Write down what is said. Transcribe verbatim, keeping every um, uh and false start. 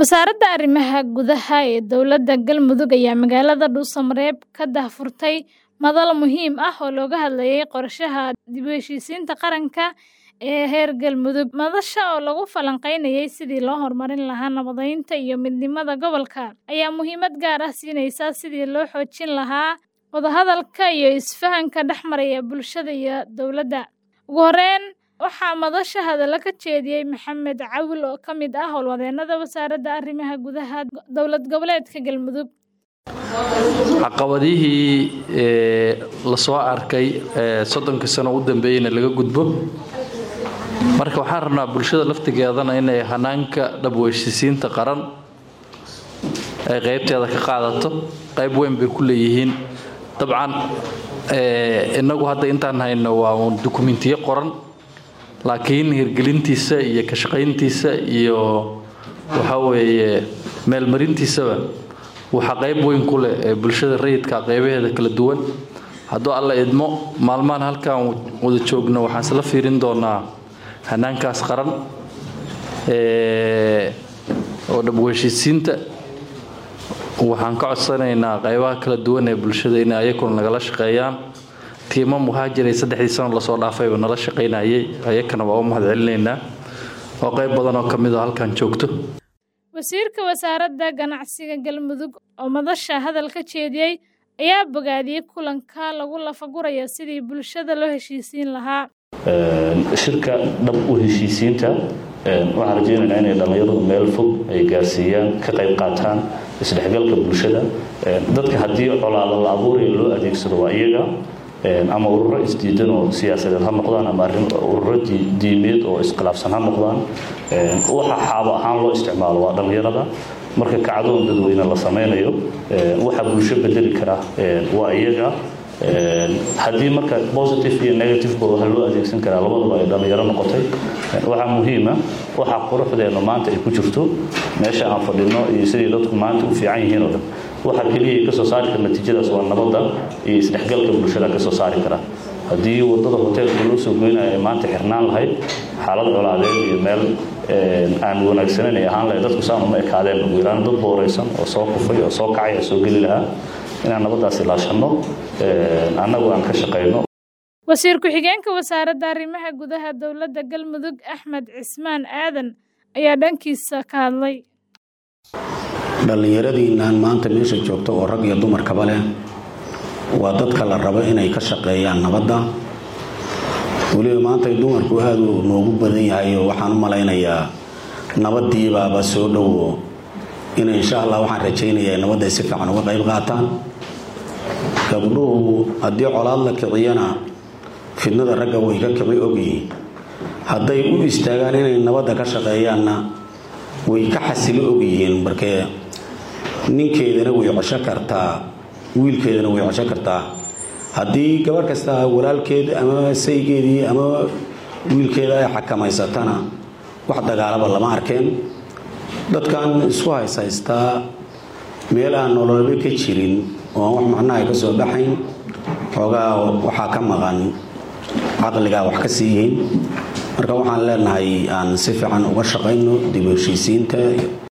Wasaaradda Arrimaha Gudaha ee Dowladda Galmudug ayaa magaalada Dhuusamareeb ka daahfurtay madal muhiim ah oo looga hadlayay qorshaha dib u heshiisiinta qaranka ee heer Galmudug. Madasha oo lagu falanqeynayay sidii loo horumarin lahaa nabadeynta iyo midnimada gobolka ayaa muhiimad gaar ah siinaysa sidii loo xoojin lahaa wadahadalka iyo isfahanka dhexmaraya bulshada iyo dowladda. Ugu horreyn, waxaa madasha hadalla ka jeediyay Maxamed Cawil oo ka mid ah howlwadeennada Wasaaradda Arrimaha Gudaha Dowlad Goboleedka Galmudug. caqabadihii ee la soo arkay ee soddonkii sano u dambeeyayna laga gudbo marka waxaan rabnaa bulshada laftigeedana inay hanaanka dhab u heshiisiinta qaran ay qaybteeda ka qaadato qayb weyn bay ku leeyihiin dabcan ee inagu hadda intaan hayno waa un dokumentiyo qoran laakiin hirgelintiisa iyo ka shaqayntiisa iyo waxa weeye meel marintiisaba waxa qayb weyn ku leh bulshada rayidka qaybaheeda kala duwan haddii alla idmo maalmahan halkaan wada joogno waxaan isla fiirin doonaa hanaankaas qaran ee oo dhab u heshiisiinta waxaan ka codsanaynaa qaybaha kala duwan ee bulshada in ayakuna nagala shaqeeyaan tiimo muhaajiray saddexdii sano la soo dhaafay oo nala shaqeynayay ayakana waa u mahadcelinaynaa oo qayb badan oo kamid ah halkaan joogto. Wasiirka Wasaaradda Ganacsiga Galmudug oo madasha hadal ka jeediyay ayaa bogaadiyay kulanka lagu lafagurayo sidii bulshada loo heshiisiin lahaa. shirka dhab u heshiisiinta waxaan rajaynaynaa inay dhalinyaradu meel fog ay gaarsiiyaan ka qayb qaataan isdhexgalka bulshada dadka haddii colaado la abuurayo loo adeegsado waa iyaga ama ururo isdiidan oo siyaasadeed ha noqdaan ama arrin ururo diimeed oo iskhilaafsan ha noqdaan waxa xaabo ahaan loo isticmaalo waa dhalinyarada marka kacdoon dadweyne la sameynayo waxa bulsho bedeli kara waa iyaga haddii marka positive iyo negative ba waxa loo adeegsan karaa labadaba ay dhalinyaro noqotay waxa muhiim ah waxa quruxdeena maanta ay ku jirto meesha aan fadhino iyo sidii dadku maanta u fiican yihiin oo dhan waxa kaliya ka soo saari kara natiijadaas waa nabadda iyo isdhexgalka bulshada ka soo saari kara haddii wadada hoteelka loo soo goynayo maanta xirnaan lahayd xaalad colaadeed iyo meel aan wanaagsaneyn ay ahaan lahayd dadku saan uma ekaadeen ugu yaraan dad booreysan oo soo kufay oo soo kacay oo soo geli lahaa inaan nabadaas ilaashano annagu aan ka shaqeyno. Wasiir ku-xigeenka Wasaaradda Arrimaha Gudaha Dowladda Galmudug Axmed Cismaan Aadan ayaa dhankiisa ka hadlay. dhalinyaradiinaan maanta meesha joogto oo rag iyo dumarkaba leh waa dadka la rabo inay ka shaqeeyaan nabadda waliba maanta dumarku aad u noogu badan yahay waxaan u malaynayaa nabadii baaba soo dhowo in insha Allah waxaan rajaynayaa nabadda si fiican uga qayb qaataan gabdhuhu haddii colaad la kiciyana fidnada ragga way ka kici ogyihiin hadday u istaagaan inay nabadda ka shaqeeyaanna way ka xasilo ogyihiin markee ninkeedana way cesho kartaa wiilkeedana way cesho kartaa haddii gabar kasta walaalkeed ama saygeedii ama wiilkeeda ay xakamaysatana wax dagaalaba lama arkeen dadkan isku haysaystaa meel aan nololba ka jirin oo wax macnaha ka soo baxayn xoogaa waxaa ka maqan caqliga wax ka siihiin marka waxaan leenahay aan si fiican uga shaqeyno dib u heshiisiinta